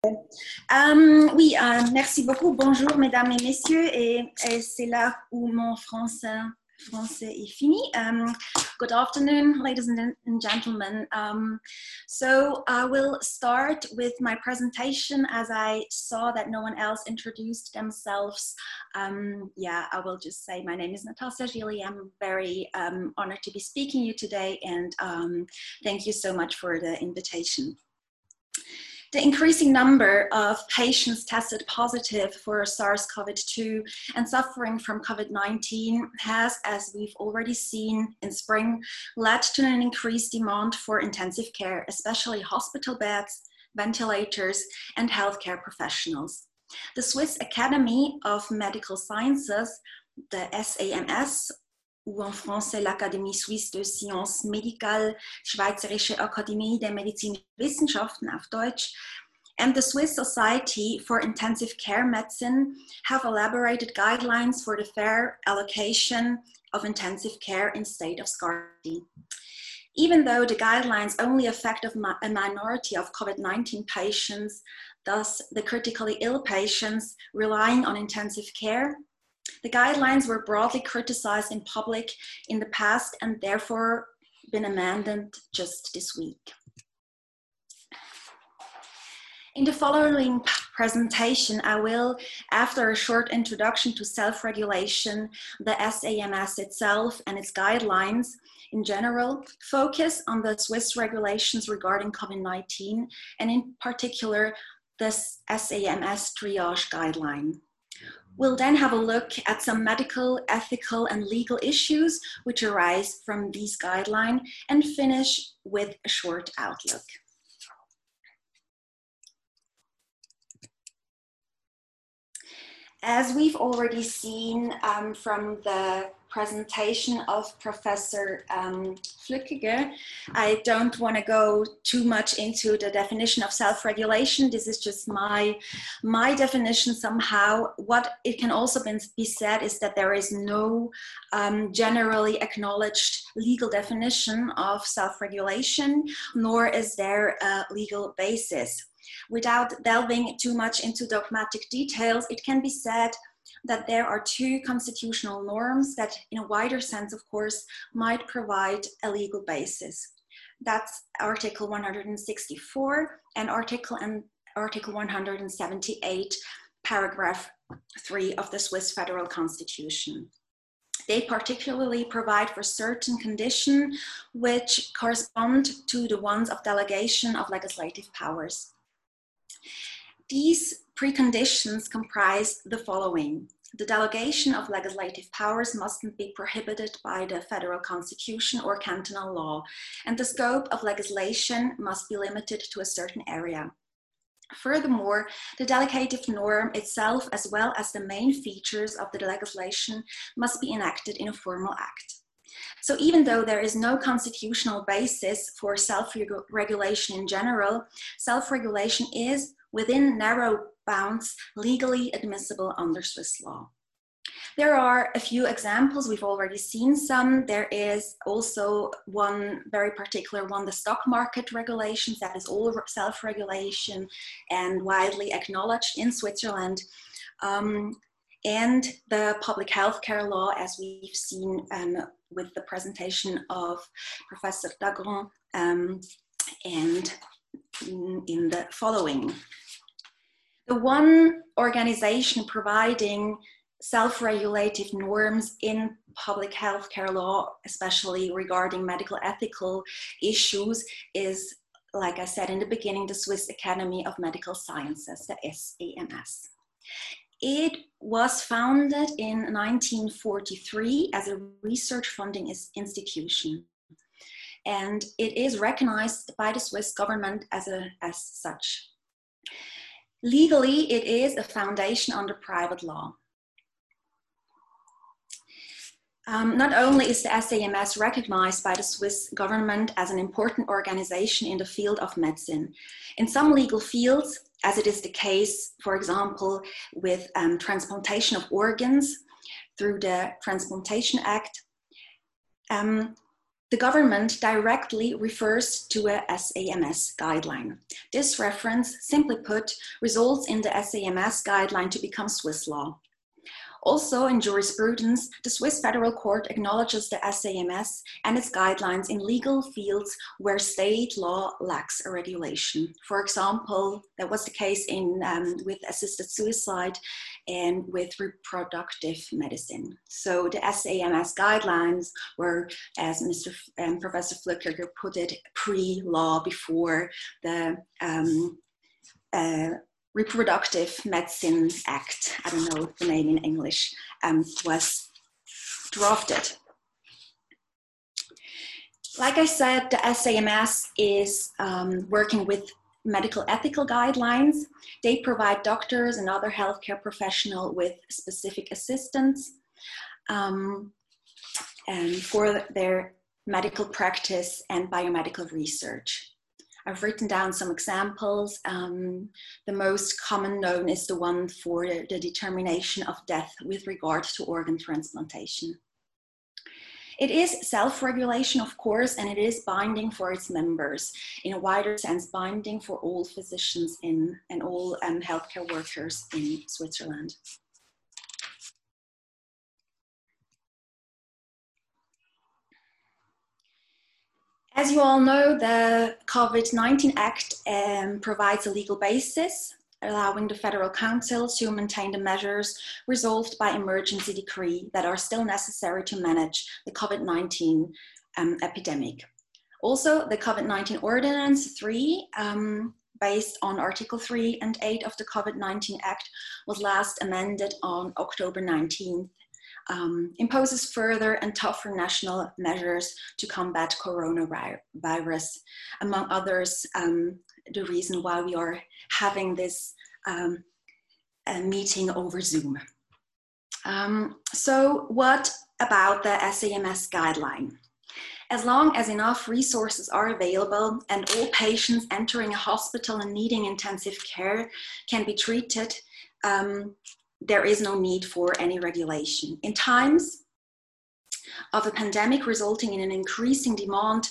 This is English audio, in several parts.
Oui, merci beaucoup. Bonjour, mesdames et messieurs. Et c'est là où mon français est fini. Good afternoon, ladies and gentlemen. So I will start with my presentation as I saw that no one else introduced themselves. Yeah, I will just say my name is Natasja Gili. I'm very honored to be speaking to you today, and thank you so much for the invitation. The increasing number of patients tested positive for SARS-CoV-2 and suffering from COVID-19 has, as we've already seen in spring, led to an increased demand for intensive care, especially hospital beds, ventilators, and healthcare professionals. The Swiss Academy of Medical Sciences, the SAMS, ou en français l'Académie Suisse de Sciences Médicales, Schweizerische Akademie der Medizinischen Wissenschaften auf Deutsch, and the Swiss Society for Intensive Care Medicine have elaborated guidelines for the fair allocation of intensive care in state of scarcity. Even though the guidelines only affect a minority of COVID-19 patients, thus the critically ill patients relying on intensive care, the guidelines were broadly criticized in public in the past and therefore been amended just this week. In the following presentation, I will, after a short introduction to self-regulation, the SAMS itself and its guidelines in general, focus on the Swiss regulations regarding COVID-19 and in particular the SAMS triage guideline. We'll then have a look at some medical, ethical, and legal issues which arise from these guidelines and finish with a short outlook. As we've already seen from the presentation of Professor Flückiger, I don't want to go too much into the definition of self-regulation. This is just my definition somehow. What it can also be said is that there is no generally acknowledged legal definition of self-regulation, nor is there a legal basis. Without delving too much into dogmatic details, it can be said that there are two constitutional norms that, in a wider sense, of course, might provide a legal basis. That's Article 164 and Article 178, paragraph 3 of the Swiss Federal Constitution. They particularly provide for certain conditions which correspond to the ones of delegation of legislative powers. These preconditions comprise the following. The delegation of legislative powers mustn't be prohibited by the federal constitution or cantonal law, and the scope of legislation must be limited to a certain area. Furthermore, the delegative norm itself, as well as the main features of the legislation, must be enacted in a formal act. So even though there is no constitutional basis for self-regulation in general, self-regulation is, within narrow bounds, legally admissible under Swiss law. There are a few examples, we've already seen some. There is also one very particular one, the stock market regulations, that is all self-regulation and widely acknowledged in Switzerland. And the public health care law, as we've seen with the presentation of Professor Dagron and in the following. The one organization providing self-regulative norms in public health care law, especially regarding medical ethical issues, is, like I said in the beginning, the Swiss Academy of Medical Sciences, the SAMS. It was founded in 1943 as a research funding institution, and it is recognized by the Swiss government as such. Legally, it is a foundation under private law. Not only is the SAMS recognized by the Swiss government as an important organization in the field of medicine, in some legal fields, as it is the case, for example, with transplantation of organs through the Transplantation Act, the government directly refers to a SAMS guideline. This reference, simply put, results in the SAMS guideline to become Swiss law. Also, in jurisprudence, the Swiss Federal Court acknowledges the SAMS and its guidelines in legal fields where state law lacks a regulation. For example, that was the case with assisted suicide and with reproductive medicine. So the SAMS guidelines were, as Professor Flückiger put it, pre-law, before the Reproductive Medicine Act, I don't know the name in English, was drafted. Like I said, the SAMS is working with medical ethical guidelines. They provide doctors and other healthcare professionals with specific assistance and for their medical practice and biomedical research. I've written down some examples. The most common known is the one for the determination of death with regard to organ transplantation. It is self-regulation, of course, and it is binding for its members, in a wider sense, binding for all physicians and all healthcare workers in Switzerland. As you all know, the COVID-19 Act provides a legal basis, allowing the Federal Council to maintain the measures resolved by emergency decree that are still necessary to manage the COVID-19 epidemic. Also, the COVID-19 Ordinance 3, based on Article 3 and 8 of the COVID-19 Act, was last amended on October 19th. Imposes further and tougher national measures to combat coronavirus, among others, the reason why we are having this meeting over Zoom. So what about the SAMS guideline? As long as enough resources are available and all patients entering a hospital and needing intensive care can be treated, there is no need for any regulation. In times of a pandemic resulting in an increasing demand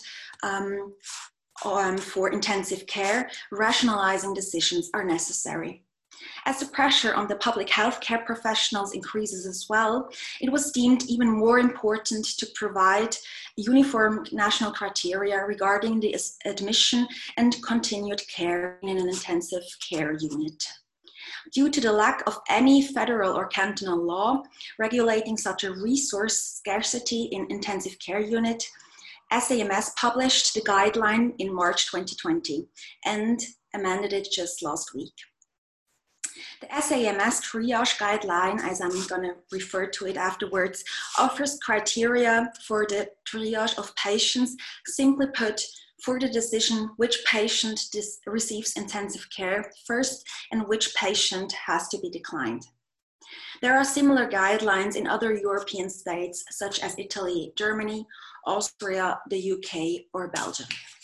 for intensive care, rationalizing decisions are necessary. As the pressure on the public healthcare professionals increases as well, it was deemed even more important to provide uniform national criteria regarding the admission and continued care in an intensive care unit. Due to the lack of any federal or cantonal law regulating such a resource scarcity in intensive care unit, SAMS published the guideline in March 2020 and amended it just last week. The SAMS triage guideline, as I'm going to refer to it afterwards, offers criteria for the triage of patients, simply put, for the decision which patient receives intensive care first and which patient has to be declined. There are similar guidelines in other European states such as Italy, Germany, Austria, the UK, or Belgium.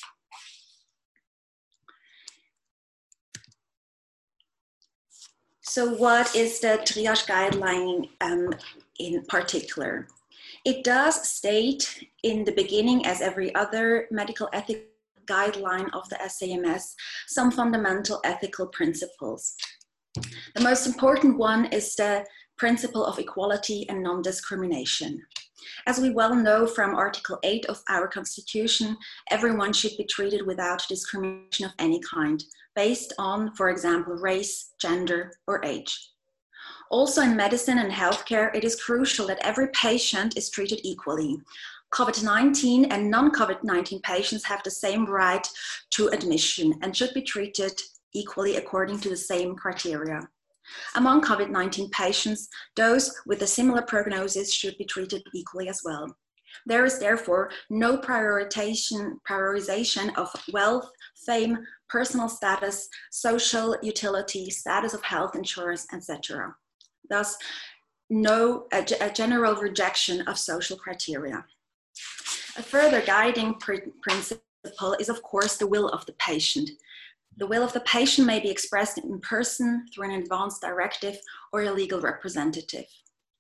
So what is the triage guideline in particular? It does state in the beginning, as every other medical ethics guideline of the SAMS, some fundamental ethical principles. The most important one is the principle of equality and non-discrimination. As we well know from Article 8 of our Constitution, everyone should be treated without discrimination of any kind, based on, for example, race, gender, or age. Also in medicine and healthcare, it is crucial that every patient is treated equally. COVID-19 and non-COVID-19 patients have the same right to admission and should be treated equally according to the same criteria. Among COVID-19 patients, those with a similar prognosis should be treated equally as well. There is therefore no prioritization of wealth, fame, personal status, social utility, status of health insurance, etc. Thus, a general rejection of social criteria. A further guiding principle is, of course, the will of the patient. The will of the patient may be expressed in person through an advance directive or a legal representative.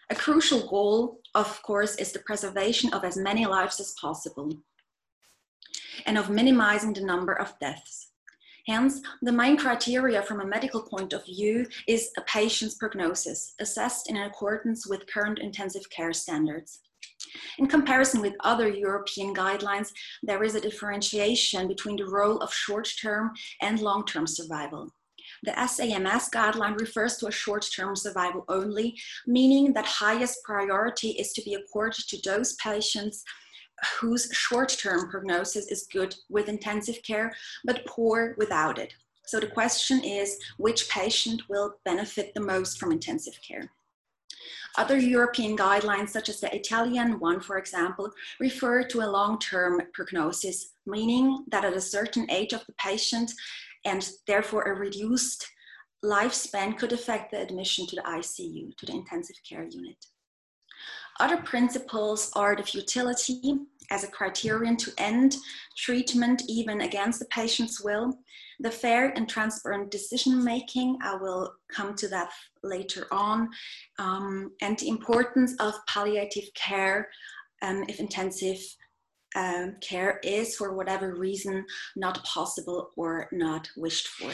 A crucial goal, of course, is the preservation of as many lives as possible and of minimizing the number of deaths. Hence, the main criteria from a medical point of view is a patient's prognosis, assessed in accordance with current intensive care standards. In comparison with other European guidelines, there is a differentiation between the role of short-term and long-term survival. The SAMS guideline refers to a short-term survival only, meaning that highest priority is to be accorded to those patients whose short-term prognosis is good with intensive care, but poor without it. So the question is, which patient will benefit the most from intensive care? Other European guidelines, such as the Italian one, for example, refer to a long-term prognosis, meaning that at a certain age of the patient and therefore a reduced lifespan could affect the admission to the ICU, to the intensive care unit. Other principles are the futility as a criterion to end treatment even against the patient's will, the fair and transparent decision-making, I will come to that later on, and the importance of palliative care if intensive care is, for whatever reason, not possible or not wished for.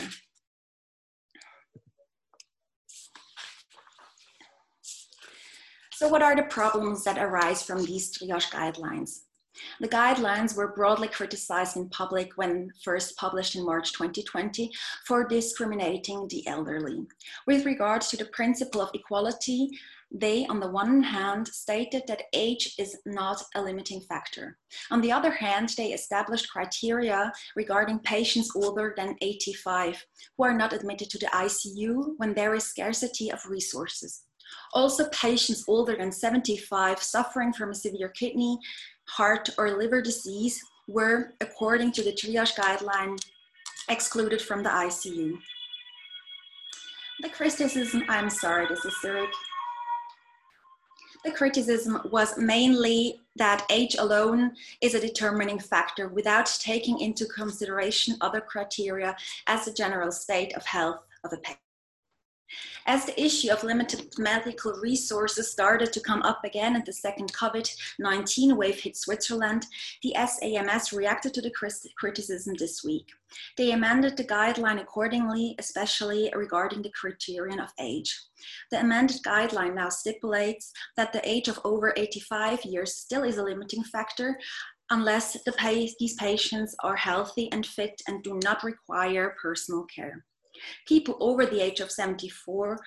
So what are the problems that arise from these triage guidelines? The guidelines were broadly criticized in public when first published in March 2020 for discriminating the elderly. With regard to the principle of equality, they, on the one hand, stated that age is not a limiting factor. On the other hand, they established criteria regarding patients older than 85 who are not admitted to the ICU when there is scarcity of resources. Also, patients older than 75 suffering from a severe kidney, heart, or liver disease were, according to the triage guideline, excluded from the ICU. The criticism, I'm sorry, this is Zurich. The criticism was mainly that age alone is a determining factor without taking into consideration other criteria as the general state of health of a patient. As the issue of limited medical resources started to come up again and the second COVID-19 wave hit Switzerland, the SAMS reacted to the criticism this week. They amended the guideline accordingly, especially regarding the criterion of age. The amended guideline now stipulates that the age of over 85 years still is a limiting factor unless these patients are healthy and fit and do not require personal care. People over the age of 75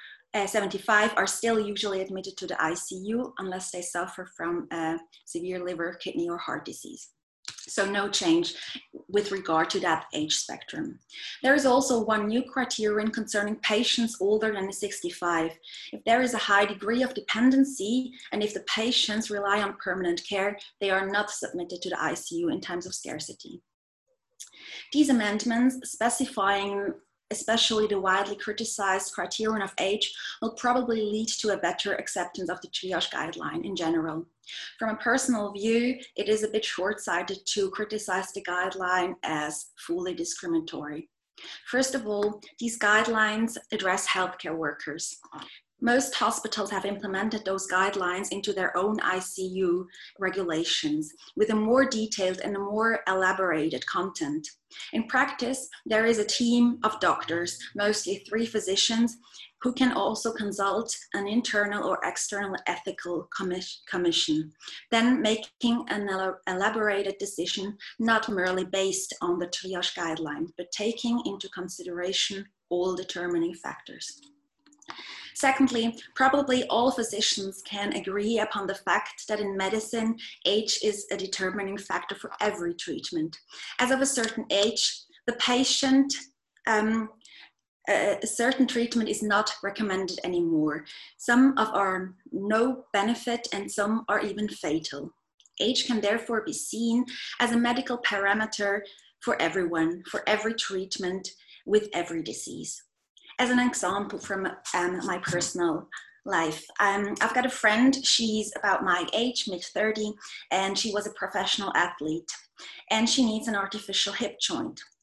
are still usually admitted to the ICU unless they suffer from severe liver, kidney, or heart disease. So no change with regard to that age spectrum. There is also one new criterion concerning patients older than 65. If there is a high degree of dependency and if the patients rely on permanent care, they are not submitted to the ICU in times of scarcity. These amendments specifying especially the widely criticized criterion of age, will probably lead to a better acceptance of the triage guideline in general. From a personal view, it is a bit short-sighted to criticize the guideline as fully discriminatory. First of all, these guidelines address healthcare workers. Most hospitals have implemented those guidelines into their own ICU regulations with a more detailed and a more elaborated content. In practice, there is a team of doctors, mostly 3 physicians, who can also consult an internal or external ethical commission, then making an elaborated decision not merely based on the triage guideline, but taking into consideration all determining factors. Secondly, probably all physicians can agree upon the fact that in medicine, age is a determining factor for every treatment. As of a certain age, the patient, a certain treatment is not recommended anymore. Some are no benefit and some are even fatal. Age can therefore be seen as a medical parameter for everyone, for every treatment, with every disease. As an example from my personal life, I've got a friend, she's about my age, mid-30, and she was a professional athlete, and she needs an artificial hip joint.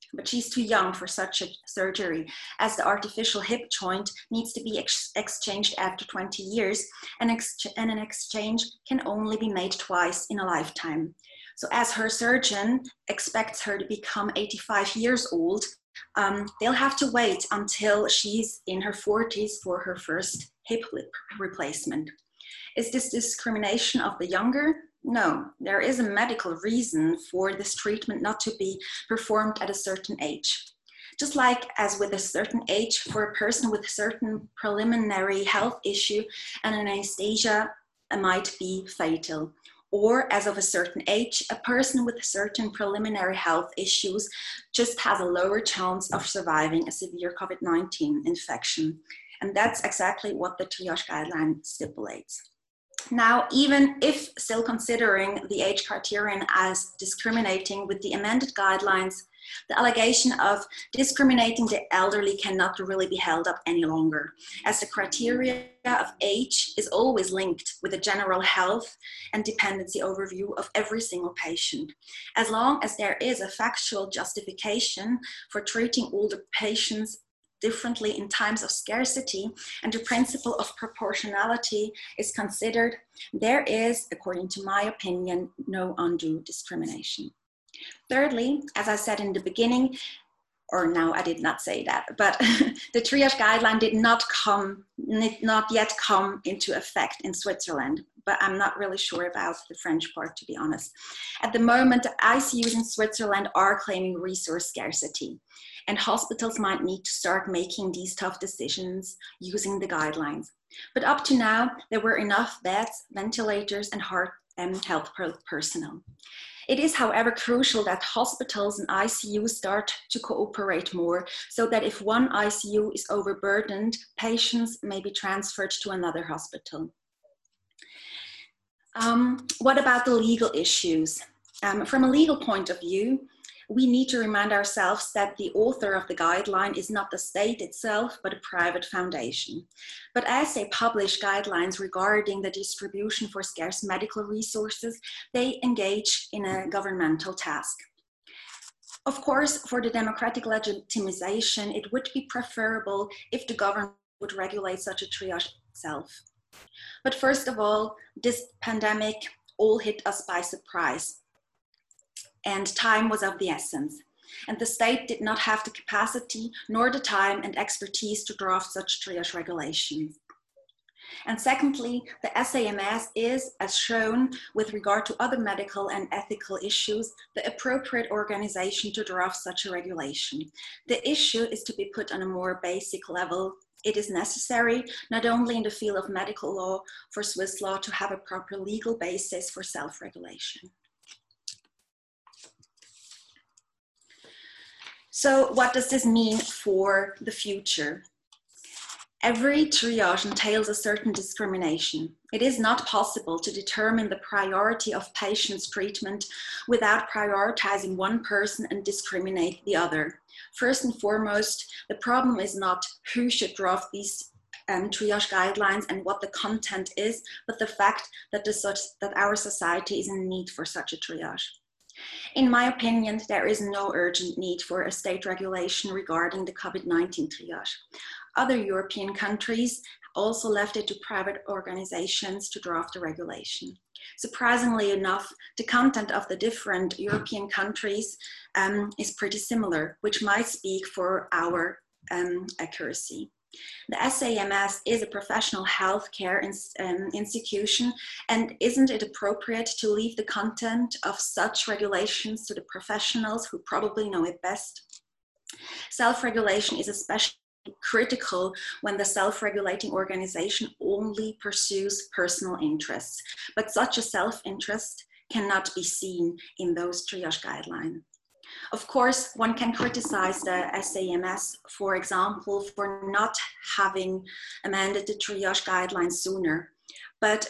But she's too young for such a surgery, as the artificial hip joint needs to be exchanged after 20 years, and an exchange can only be made twice in a lifetime. So as her surgeon expects her to become 85 years old, they'll have to wait until she's in her 40s for her first hip replacement. Is this discrimination of the younger? No, there is a medical reason for this treatment not to be performed at a certain age. Just like as with a certain age for a person with a certain preliminary health issue, an anesthesia might be fatal. Or as of a certain age, a person with certain preliminary health issues just has a lower chance of surviving a severe COVID-19 infection. And that's exactly what the triage guideline stipulates. Now, even if still considering the age criterion as discriminating with the amended guidelines, the allegation of discriminating the elderly cannot really be held up any longer, as the criteria of age is always linked with the general health and dependency overview of every single patient. As long as there is a factual justification for treating older patients differently in times of scarcity, and the principle of proportionality is considered, there is, according to my opinion, no undue discrimination. Thirdly, as I said in the beginning, or no, I did not say that, but the triage guideline did not yet come into effect in Switzerland, but I'm not really sure about the French part, to be honest. At the moment, the ICUs in Switzerland are claiming resource scarcity, and hospitals might need to start making these tough decisions using the guidelines. But up to now, there were enough beds, ventilators, and health personnel. It is, however, crucial that hospitals and ICUs start to cooperate more, so that if one ICU is overburdened, patients may be transferred to another hospital. What about the legal issues? From a legal point of view, we need to remind ourselves that the author of the guideline is not the state itself, but a private foundation. But as they publish guidelines regarding the distribution for scarce medical resources, they engage in a governmental task. Of course, for the democratic legitimization, it would be preferable if the government would regulate such a triage itself. But first of all, this pandemic all hit us by surprise, and time was of the essence. And the state did not have the capacity nor the time and expertise to draft such triage regulations. And secondly, the SAMS is, as shown with regard to other medical and ethical issues, the appropriate organization to draft such a regulation. The issue is to be put on a more basic level. It is necessary, not only in the field of medical law, for Swiss law to have a proper legal basis for self-regulation. So what does this mean for the future? Every triage entails a certain discrimination. It is not possible to determine the priority of patients' treatment without prioritizing one person and discriminate the other. First and foremost, the problem is not who should draft these triage guidelines and what the content is, but the fact that our society is in need for such a triage. In my opinion, there is no urgent need for a state regulation regarding the COVID-19 triage. Other European countries also left it to private organizations to draft the regulation. Surprisingly enough, the content of the different European countries is pretty similar, which might speak for our accuracy. The SAMS is a professional healthcare institution, and isn't it appropriate to leave the content of such regulations to the professionals who probably know it best? Self-regulation is especially critical when the self-regulating organization only pursues personal interests, but such a self-interest cannot be seen in those triage guidelines. Of course, one can criticize the SAMS, for example, for not having amended the triage guidelines sooner, but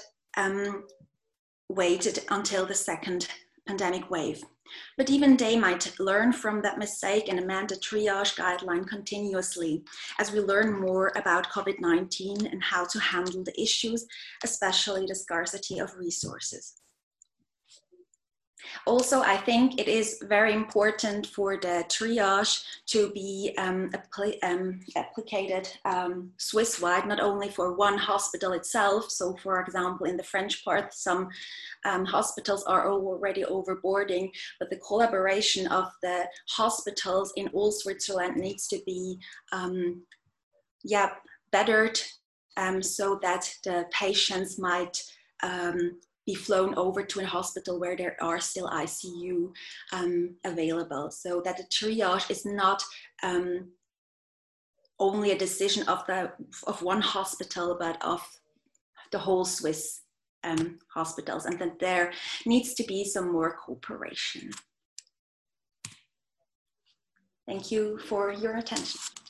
waited until the second pandemic wave. But even they might learn from that mistake and amend the triage guideline continuously as we learn more about COVID-19 and how to handle the issues, especially the scarcity of resources. Also, I think it is very important for the triage to be applicated Swiss-wide, not only for one hospital itself. So, for example, in the French part, some hospitals are already overboarding, but the collaboration of the hospitals in all Switzerland needs to be bettered, so that the patients might be flown over to a hospital where there are still ICU available, so that the triage is not only a decision of one hospital, but of the whole Swiss hospitals, and that there needs to be some more cooperation. Thank you for your attention.